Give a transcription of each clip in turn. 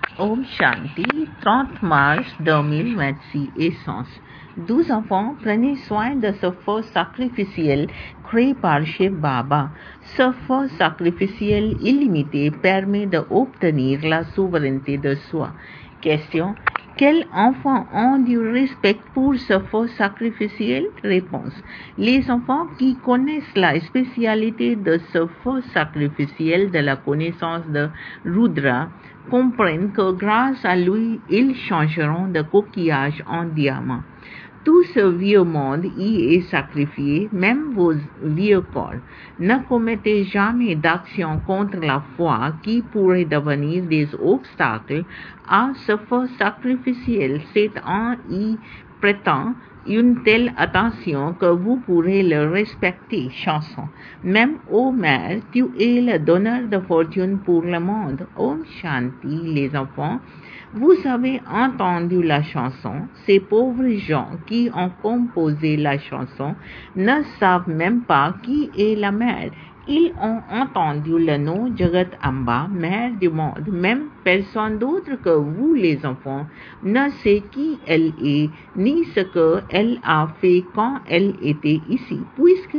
Om Shanti, 30 mars 2026, Essence. 12 enfants, prenez soin de ce feu sacrificiel créé par Shiv Baba. Ce feu sacrificiel illimité permet d'obtenir la souveraineté de soi. Question. Quels enfants ont du respect pour ce feu sacrificiel? Réponse. Les enfants qui connaissent la spécialité de ce feu sacrificiel de la connaissance de Rudra comprennent que grâce à lui, ils changeront de coquillage en diamant. Tout ce vieux monde y est sacrifié, même vos vieux corps. Ne commettez jamais d'action contre la foi qui pourrait devenir des obstacles à ce feu sacrificiel. C'est en y prêtant une telle attention que vous pourrez le respecter. Chanson. Même ô mère, tu es le donneur de fortune pour le monde. Om Shanti, les enfants. Vous avez entendu la chanson. Ces pauvres gens qui ont composé la chanson ne savent même pas qui est la mère. Ils ont entendu le nom Jagat Amba, mère du monde. Même personne d'autre que vous, les enfants, ne sait qui elle est, ni ce qu'elle a fait quand elle était ici. Puisque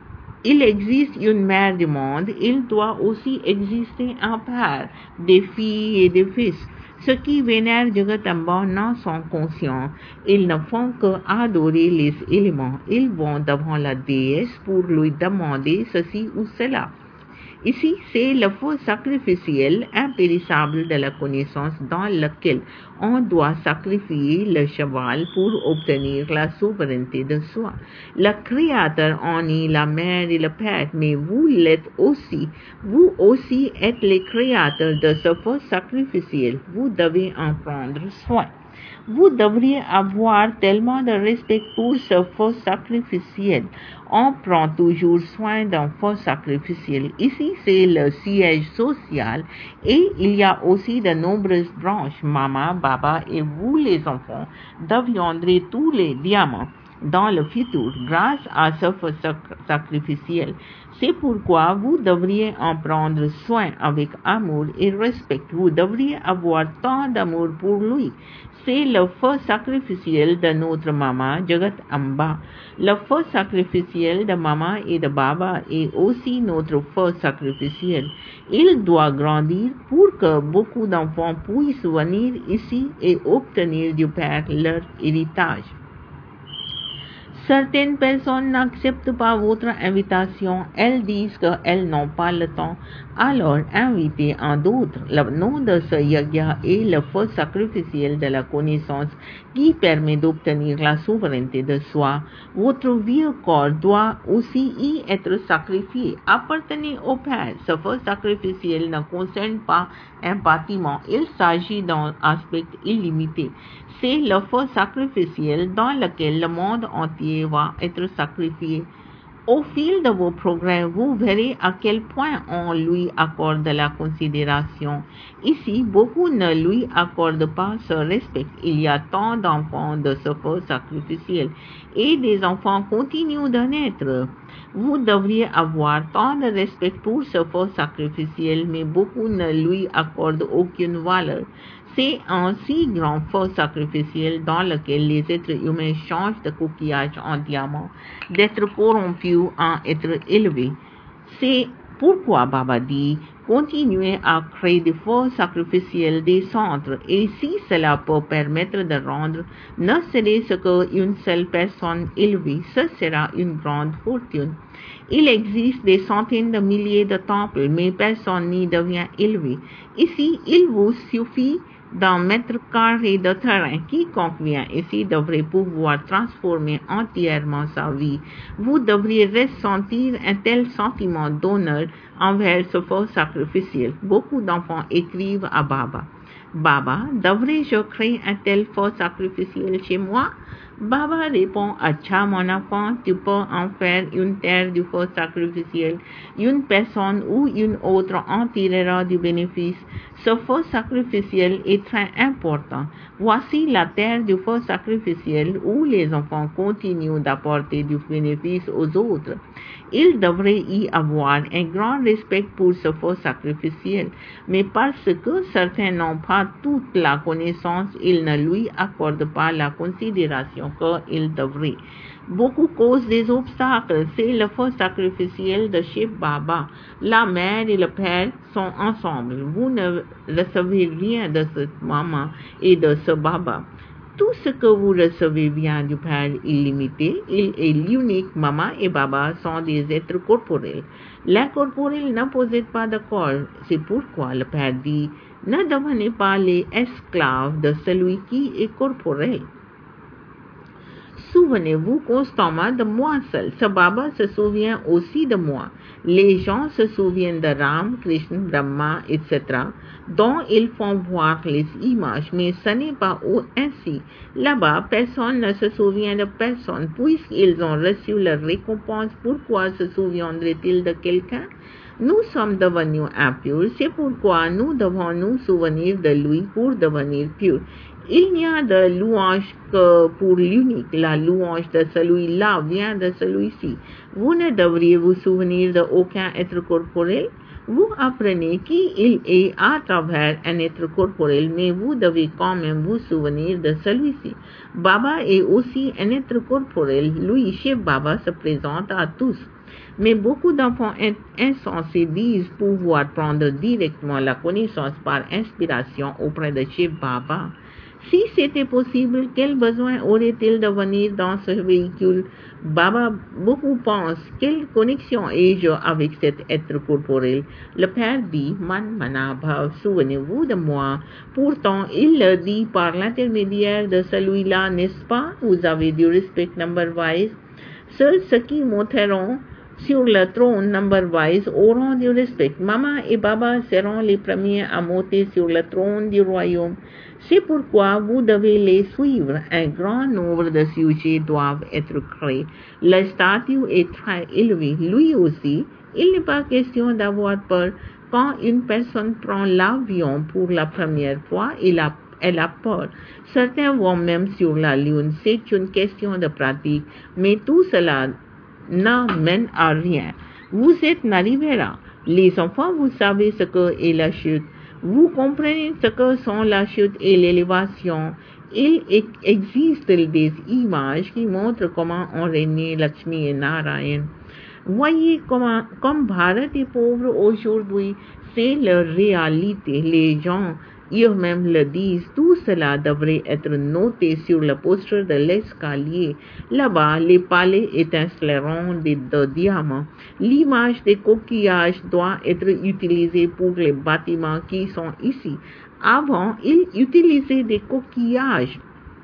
il existe une mère du monde, il doit aussi exister un père, des filles et des fils. Ceux qui vénèrent Jagatamba n'en sont conscients. Ils ne font qu'adorer les éléments. Ils vont devant la déesse pour lui demander ceci ou cela. Ici, c'est le feu sacrificiel impérissable de la connaissance dans lequel on doit sacrifier le cheval pour obtenir la souveraineté de soi. Le Créateur en est la mère et le père, mais vous l'êtes aussi. Vous aussi êtes les créateurs de ce feu sacrificiel. Vous devez en prendre soin. Vous devriez avoir tellement de respect pour ce feu sacrificiel. On prend toujours soin d'un feu sacrificiel. Ici, c'est le siège social et il y a aussi de nombreuses branches. Maman, Baba et vous les enfants deviendrez tous les diamants dans le futur grâce à ce feu sacrificiel. C'est pourquoi vous devriez en prendre soin avec amour et respect. Vous devriez avoir tant d'amour pour lui. C'est le feu sacrificiel de notre maman Jagat Amba. Le feu sacrificiel de maman et de Baba est aussi notre feu sacrificiel. Il doit grandir pour que beaucoup d'enfants puissent venir ici et obtenir du Père leur héritage. Certaines personnes n'acceptent pas votre invitation. Elles disent qu'elles n'ont pas le temps. Alors, invitez en d'autres. Le nom de ce yagya est le feu sacrificiel de la connaissance qui permet d'obtenir la souveraineté de soi. Votre vieux corps doit aussi y être sacrifié. Appartenez au Père. Ce feu sacrificiel ne concerne pas un bâtiment. Il s'agit d'un aspect illimité. C'est le feu sacrificiel dans lequel le monde entier va être sacrifié. Au fil de vos progrès, vous verrez à quel point on lui accorde la considération. Ici, beaucoup ne lui accordent pas ce respect. Il y a tant d'enfants de ce feu sacrificiel et des enfants continuent de naître. Vous devriez avoir tant de respect pour ce feu sacrificiel, mais beaucoup ne lui accordent aucune valeur. C'est un si grand feu sacrificiel dans lequel les êtres humains changent de coquillage en diamant, d'être corrompus en être élevés. C'est pourquoi Baba dit, continuez à créer des feux sacrificiels des centres, et si cela peut permettre de rendre ne serait-ce qu'une seule personne élevée, ce sera une grande fortune. Il existe des centaines de milliers de temples, mais personne n'y devient élevé. Ici, il vous suffit d'un mètre carré de terrain. Quiconque vient ici devrait pouvoir transformer entièrement sa vie. Vous devriez ressentir un tel sentiment d'honneur envers ce feu sacrificiel. Beaucoup d'enfants écrivent à Baba. Baba, devrais-je créer un tel feu sacrificiel chez moi? Baba répond, Acha mon enfant, tu peux en faire une terre du feu sacrificiel. Une personne ou une autre en tirera du bénéfice. Ce feu sacrificiel est très important. Voici la terre du feu sacrificiel où les enfants continuent d'apporter du bénéfice aux autres. Il devrait y avoir un grand respect pour ce feu sacrificiel, mais parce que certains n'ont pas toute la connaissance, ils ne lui accordent pas la considération qu'il devrait. Beaucoup causent des obstacles. C'est le feu sacrificiel de Shiv Baba. La mère et le père sont ensemble. Vous ne recevez rien de cette maman et de ce Baba. Tout ce que vous recevez vient du Père illimité. Il est l'unique. Maman et Baba sont des êtres corporels. L'incorporel ne possède pas de corps. C'est pourquoi le Père dit, ne devenez pas les esclaves de celui qui est corporel. Souvenez-vous constamment de moi seul. Ce Baba se souvient aussi de moi. Les gens se souviennent de Ram, Krishna, Brahma, etc., dont ils font voir les images, mais ce n'est pas ainsi. Là-bas, personne ne se souvient de personne, puisqu'ils ont reçu leur récompense. Pourquoi se souviendraient-ils de quelqu'un? Nous sommes devenus impurs, c'est pourquoi nous devons nous souvenir de lui pour devenir purs. Il n'y a de louange que pour l'unique. La louange de celui-là vient de celui-ci. Vous ne devriez vous souvenir d'aucun être corporel. Vous apprenez qui il est à travers un être corporel, mais vous devez quand même vous souvenir de celui-ci. Baba est aussi un être corporel. Lui, Shiv Baba, se présente à tous. Mais beaucoup d'enfants insensés disent pouvoir prendre directement la connaissance par inspiration auprès de Shiv Baba. Si c'était possible, quel besoin aurait-il de venir dans ce véhicule? Baba, beaucoup pensent, quelle connexion ai-je avec cet être corporel? Le Père dit, Man Manabhav, souvenez-vous de moi. Pourtant, il le dit par l'intermédiaire de celui-là, n'est-ce pas? Vous avez du respect number-wise. Seuls ceux qui monteront sur le trône number-wise auront du respect. Maman et Baba seront les premiers à monter sur le trône du royaume. C'est pourquoi vous devez les suivre. Un grand nombre de sujets doivent être créés. Le statut est très élevé. Lui aussi, il n'est pas question d'avoir peur. Quand une personne prend l'avion pour la première fois, elle a peur. Certains vont même sur la lune. C'est une question de pratique. Mais tout cela n'amène à rien. Vous êtes Narivera. Les enfants, vous savez ce qu'est la chute. Vous comprenez ce que sont la chute et l'élévation. Il existe des images qui montrent comment ont régné Lakshmi et Narayan. Voyez comme Bharat est pauvre aujourd'hui, c'est leur réalité. Les gens eux-mêmes le disent. Tout cela devrait être noté sur le poster de l'escalier. Là-bas, les palais étinceleront de diamants. L'image des coquillages doit être utilisée pour les bâtiments qui sont ici. Avant, ils utilisaient des coquillages.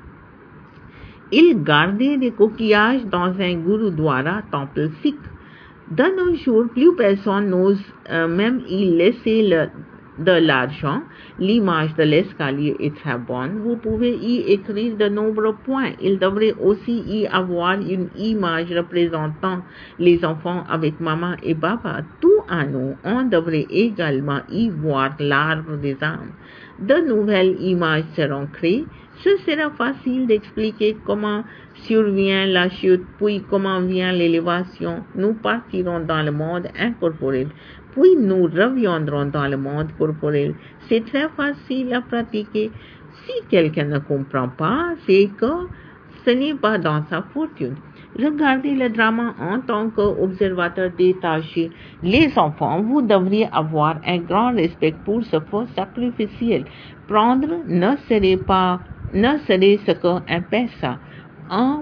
Ils gardaient des coquillages dans un gurudwara temple sikh. De nos jours, plus personne n'ose même y laisser de l'argent. L'image de l'escalier est très bonne. Vous pouvez y écrire de nombreux points. Il devrait aussi y avoir une image représentant les enfants avec maman et papa. Tout en nous, on devrait également y voir l'arbre des âmes. De nouvelles images seront créées. Ce sera facile d'expliquer comment survient la chute, puis comment vient l'élévation. Nous partirons dans le monde incorporel, puis nous reviendrons dans le monde corporel. C'est très facile à pratiquer. Si quelqu'un ne comprend pas, c'est que ce n'est pas dans sa fortune. Regardez le drama en tant qu'observateur détaché. Les enfants, vous devriez avoir un grand respect pour ce feu sacrificiel. Prendre ne serait ce qu'un pesa. Un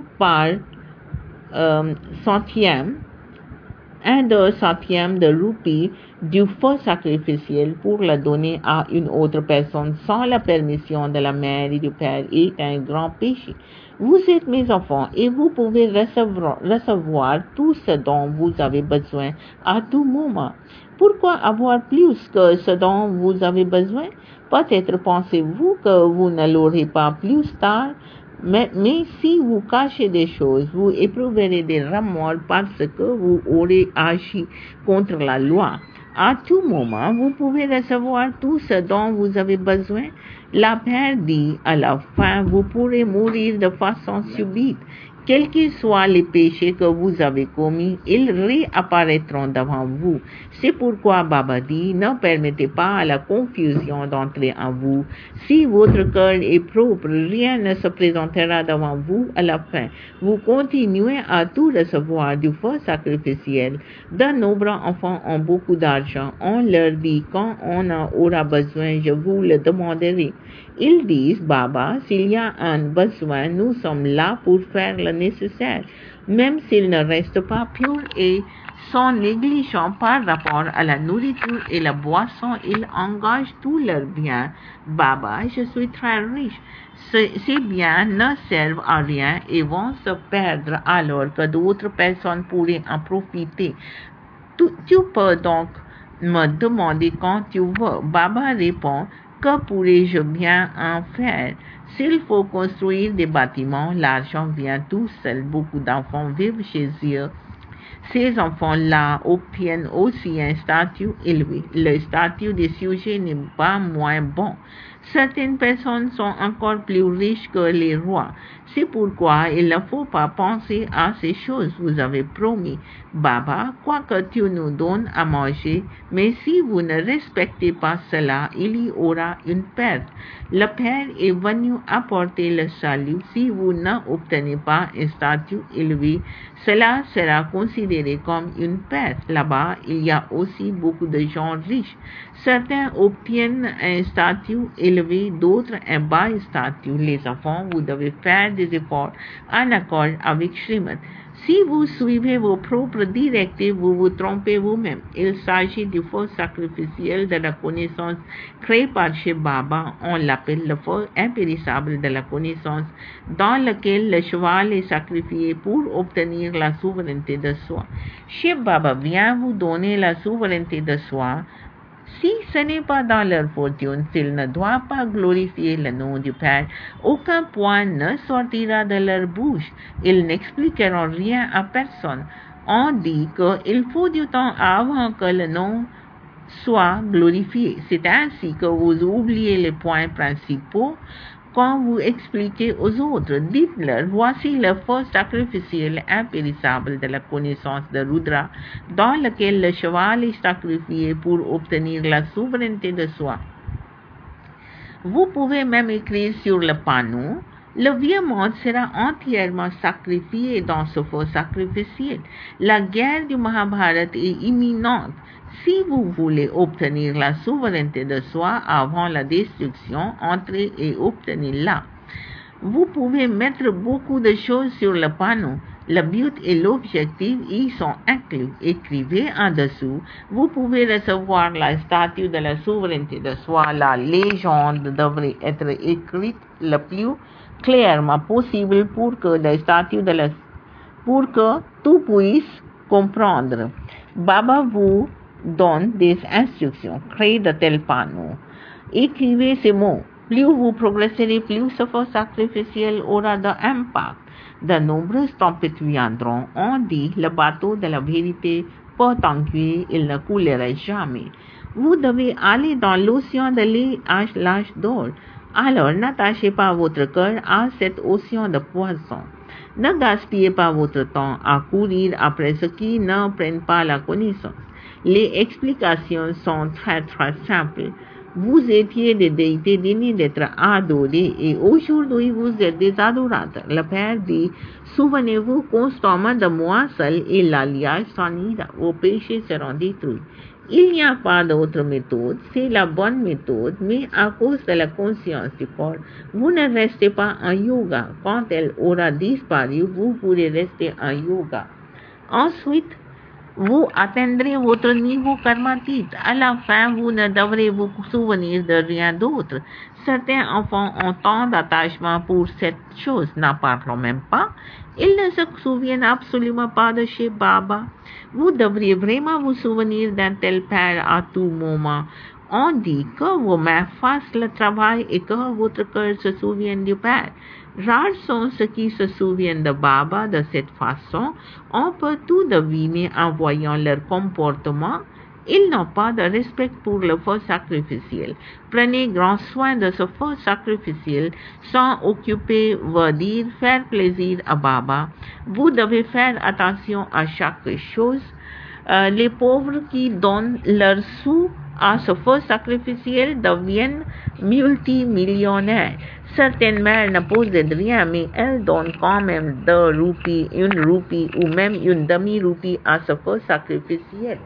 centième de roupie du feu sacrificiel pour le donner à une autre personne sans la permission de la mère et du père est un grand péché. Vous êtes mes enfants et vous pouvez recevoir tout ce dont vous avez besoin à tout moment. Pourquoi avoir plus que ce dont vous avez besoin? Peut-être pensez-vous que vous ne l'aurez pas plus tard, mais si vous cachez des choses, vous éprouverez des remords parce que vous aurez agi contre la loi. À tout moment, vous pouvez recevoir tout ce dont vous avez besoin. La Père dit, à la fin, vous pourrez mourir de façon subite. Quels que soient les péchés que vous avez commis, ils réapparaîtront devant vous. C'est pourquoi Baba dit, ne permettez pas à la confusion d'entrer en vous. Si votre cœur est propre, rien ne se présentera devant vous à la fin. Vous continuez à tout recevoir du feu sacrificiel. De nombreux enfants ont beaucoup d'argent. On leur dit, quand on en aura besoin, je vous le demanderai. Ils disent, Baba, s'il y a un besoin, nous sommes là pour faire le nécessaire. Même s'ils ne restent pas purs et sont négligents par rapport à la nourriture et la boisson, ils engagent tous leurs biens. Baba, je suis très riche. Ces biens ne servent à rien et vont se perdre alors que d'autres personnes pourraient en profiter. Tu peux donc me demander quand tu veux. Baba répond, que pourrais-je bien en faire? S'il faut construire des bâtiments, l'argent vient tout seul. Beaucoup d'enfants vivent chez eux. Ces enfants-là obtiennent aussi un statut élevé. Le statut des sujets n'est pas moins bon. Certaines personnes sont encore plus riches que les rois. C'est pourquoi il ne faut pas penser à ces choses. Vous avez promis, Baba, quoi que tu nous donnes à manger, mais si vous ne respectez pas cela, il y aura une perte. Le Père est venu apporter le salut. Si vous n'obtenez pas un statut élevé, cela sera considéré comme une perte. Là-bas, il y a aussi beaucoup de gens riches. Certains obtiennent un statut élevé, d'autres un bas statut. Les enfants, vous devez faire des efforts en accord avec Srimad. Si vous suivez vos propres directives, vous vous trompez vous-même. Il s'agit du feu sacrificiel de la connaissance créé par chez Baba. On l'appelle le feu impérissable de la connaissance, dans lequel le cheval est sacrifié pour obtenir la souveraineté de soi. Shiv Baba vient vous donner la souveraineté de soi. Si ce n'est pas dans leur fortune, s'ils ne doivent pas glorifier le nom du Père, aucun point ne sortira de leur bouche. Ils n'expliqueront rien à personne. On dit qu'il faut du temps avant que le nom soit glorifié. C'est ainsi que vous oubliez les points principaux quand vous expliquez aux autres. Dites-leur, voici le feu sacrificiel impérissable de la connaissance de Rudra, dans lequel le cheval est sacrifié pour obtenir la souveraineté de soi. Vous pouvez même écrire sur le panneau, le vieux monde sera entièrement sacrifié dans ce feu sacrificiel. La guerre du Mahabharata est imminente. Si vous voulez obtenir la souveraineté de soi avant la destruction, entrez et obtenez-la. Vous pouvez mettre beaucoup de choses sur le panneau. Le but et l'objectif y sont inclus. Écrivez en dessous. Vous pouvez recevoir la statue de la souveraineté de soi. La légende devrait être écrite le plus clairement possible pour que tout puisse comprendre. Baba vous donne des instructions. Créez de tels panneaux. Écrivez ces mots. Plus vous progresserez, plus ce feu sacrificiel aura d'impact. De nombreuses tempêtes viendront. On dit, le bateau de la vérité peut tanguer, il ne coulera jamais. Vous devez aller dans l'océan de l'âge d'or. Alors, n'attachez pas votre cœur à cet océan de poison. Ne gaspillez pas votre temps à courir après ceux qui ne prennent pas la connaissance. Les explications sont très simples. Vous étiez des déités dignes d'être adorés et aujourd'hui vous êtes des adorateurs. Le Père dit, souvenez-vous constamment de moi seul et l'alliage s'en ira. Vos péchés seront détruits. Il n'y a pas d'autre méthode, c'est la bonne méthode, mais à cause de la conscience du corps, vous ne restez pas en yoga. Quand elle aura disparu, vous pourrez rester en yoga. Ensuite, vous atteindrez votre niveau karmatique. À la fin, vous ne devrez vous souvenir de rien d'autre. Certains enfants ont tant d'attachement pour cette chose, n'en parlons même pas. Ils ne se souviennent absolument pas de chez Baba. Vous devriez vraiment vous souvenir d'un tel Père à tout moment. On dit que vos mains fassent le travail et que votre cœur se souvienne du Père. Rares sont ceux qui se souviennent de Baba de cette façon. On peut tout deviner en voyant leur comportement Ils n'ont pas de respect pour le feu sacrificiel. Prenez grand soin de ce feu sacrificiel sans occuper veut dire faire plaisir à Baba. Vous devez faire attention à chaque chose. Les pauvres qui donnent leurs sous à ce feu sacrificiel deviennent multimillionnaires. Certaines mères ne possèdent rien, mais elles donnent quand même 2 roupies, 1 roupie ou même une demi-roupie à ce feu sacrificiel.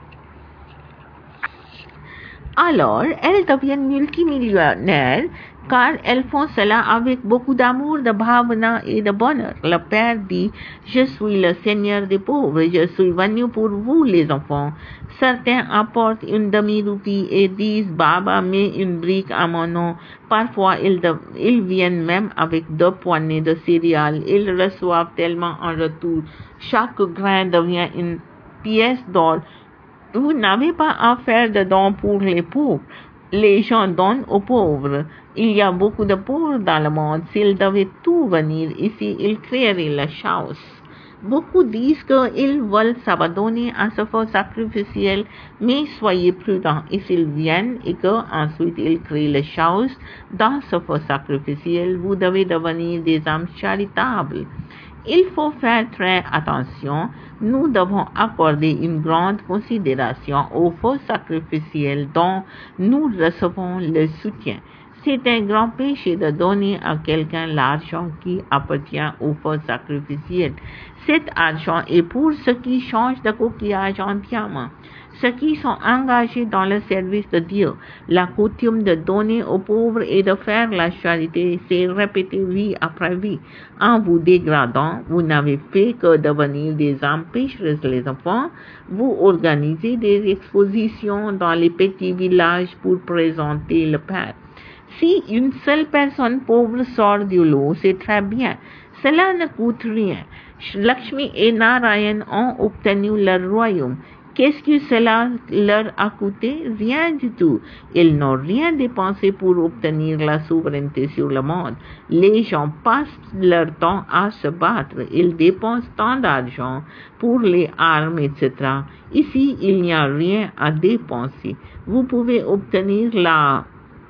Alors, elles deviennent multimillionnaires car elles font cela avec beaucoup d'amour, de bhavana et de bonheur. Le Père dit, je suis le Seigneur des pauvres, je suis venu pour vous les enfants. Certains apportent une demi-roupie et disent, Baba, mets une brique à mon nom. Parfois, ils viennent même avec 2 poignées de céréales. Ils reçoivent tellement en retour. Chaque grain devient une pièce d'or. Vous n'avez pas à faire de dons pour les pauvres. Les gens donnent aux pauvres. Il y a beaucoup de pauvres dans le monde. S'ils devaient tout venir ici, ils créeraient le chaos. Beaucoup disent qu'ils veulent s'abandonner à ce feu sacrificiel, mais soyez prudents. Et s'ils viennent et qu'ensuite ils créent le chaos dans ce feu sacrificiel, vous devez devenir des âmes charitables. Il faut faire très attention. Nous devons accorder une grande considération au feu sacrificiel dont nous recevons le soutien. C'est un grand péché de donner à quelqu'un l'argent qui appartient au feu sacrificiel. Cet argent est pour ceux qui changent de coquillage en diamant, ceux qui sont engagés dans le service de Dieu. La coutume de donner aux pauvres et de faire la charité s'est répétée vie après vie. En vous dégradant, vous n'avez fait que devenir des âmes pécheresses, les enfants. Vous organisez des expositions dans les petits villages pour présenter le Père. Si une seule personne pauvre sort du lot, c'est très bien. Cela ne coûte rien. Lakshmi et Narayan ont obtenu leur royaume. Qu'est-ce que cela leur a coûté? Rien du tout. Ils n'ont rien dépensé pour obtenir la souveraineté sur le monde. Les gens passent leur temps à se battre. Ils dépensent tant d'argent pour les armes, etc. Ici, il n'y a rien à dépenser. Vous pouvez obtenir la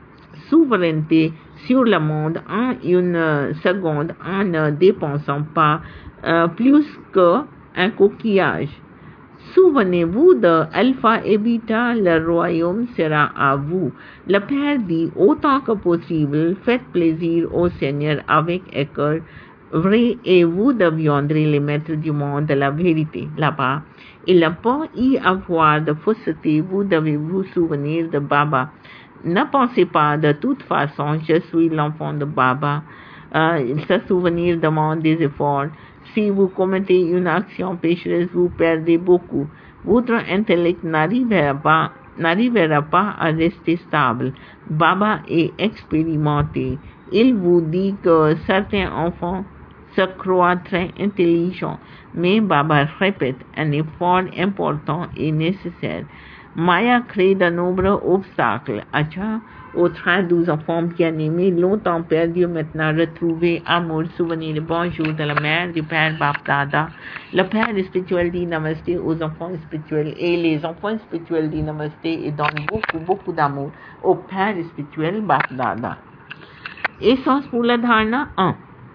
souveraineté sur le monde en une seconde en ne dépensant pas plus qu'un coquillage. Souvenez-vous de Alpha et Beta, le royaume sera à vous. Le Père dit, autant que possible, faites plaisir au Seigneur avec écœur vrai et vous deviendrez les maîtres du monde de la vérité. Là-bas, il ne peut y avoir de fausseté, vous devez vous souvenir de Baba. Ne pensez pas, de toute façon, je suis l'enfant de Baba. Ce souvenir demande des efforts. Si vous commettez une action pécheresse, vous perdez beaucoup. Votre intellect n'arrivera pas à rester stable. Baba est expérimenté. Il vous dit que certains enfants se croient très intelligents, mais Baba répète, un effort important est nécessaire. Maya crée de nombreux obstacles. Acha, aux 32 enfants bien-aimés, longtemps perdus, maintenant retrouvés, amour, souvenir, bonjour de la mère, du père Bap-Dada. Le père spirituel dit namasté aux enfants spirituels et les enfants spirituels dit namasté et donnent beaucoup d'amour au père spirituel Bap-Dada. Essence pour la dharana 1.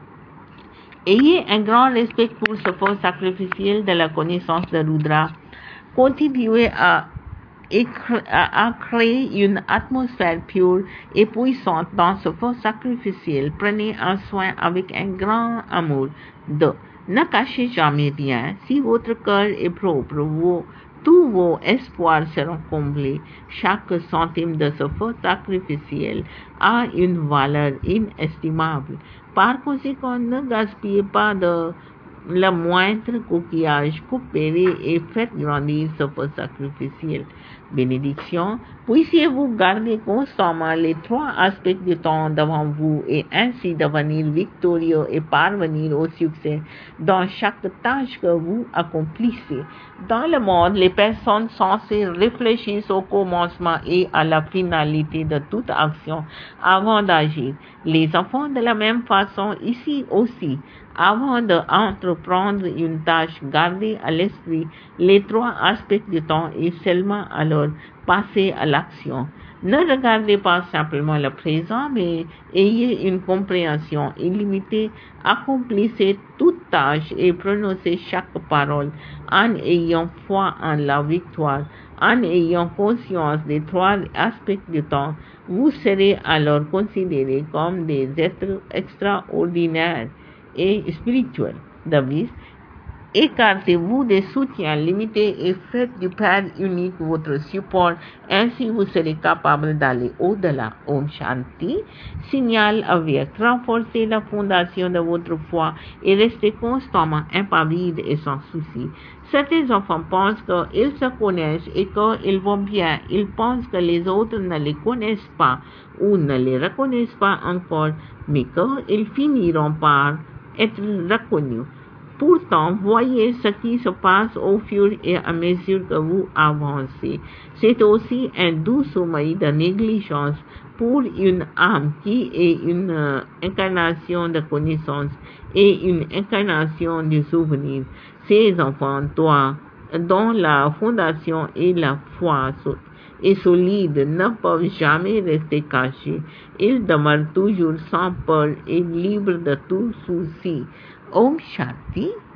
Ayez un grand respect pour ce feu sacrificiel de la connaissance de Rudra. Continuez à créer une atmosphère pure et puissante dans ce feu sacrificiel. Prenez un soin avec un grand amour. 2. Ne cachez jamais rien. Si votre cœur est propre, tous vos espoirs seront comblés. Chaque centime de ce feu sacrificiel a une valeur inestimable. Par conséquent, ne gaspillez pas le moindre coquillage, coupez-les et faites grandir ce feu sacrificiel. Bénédiction, puissiez-vous garder constamment les 3 aspects du temps devant vous et ainsi devenir victorieux et parvenir au succès dans chaque tâche que vous accomplissez. Dans le monde, les personnes censées réfléchissent au commencement et à la finalité de toute action avant d'agir. Les enfants de la même façon ici aussi. Avant d'entreprendre une tâche, gardez à l'esprit les 3 aspects du temps et seulement alors alors passez à l'action. Ne regardez pas simplement le présent, mais ayez une compréhension illimitée. Accomplissez toute tâche et prononcez chaque parole en ayant foi en la victoire. En ayant conscience des trois aspects du temps, vous serez alors considérés comme des êtres extraordinaires et spirituels. Devise: écartez-vous des soutiens limités et faites du Père unique votre support. Ainsi, vous serez capable d'aller au-delà. Om Shanti. Signal avec. Renforcez la fondation de votre foi et restez constamment impavide et sans souci. Certains enfants pensent qu'ils se connaissent et qu'ils vont bien. Ils pensent que les autres ne les connaissent pas ou ne les reconnaissent pas encore, mais qu'ils finiront par être reconnus. Pourtant, voyez ce qui se passe au fur et à mesure que vous avancez. C'est aussi un doux sommeil de négligence pour une âme qui est une incarnation de connaissance et une incarnation du souvenir. Ces enfants, dont la fondation et la foi est solide, ne peuvent jamais rester cachés. Ils demeurent toujours sans peur et libres de tout souci. Om Shanti.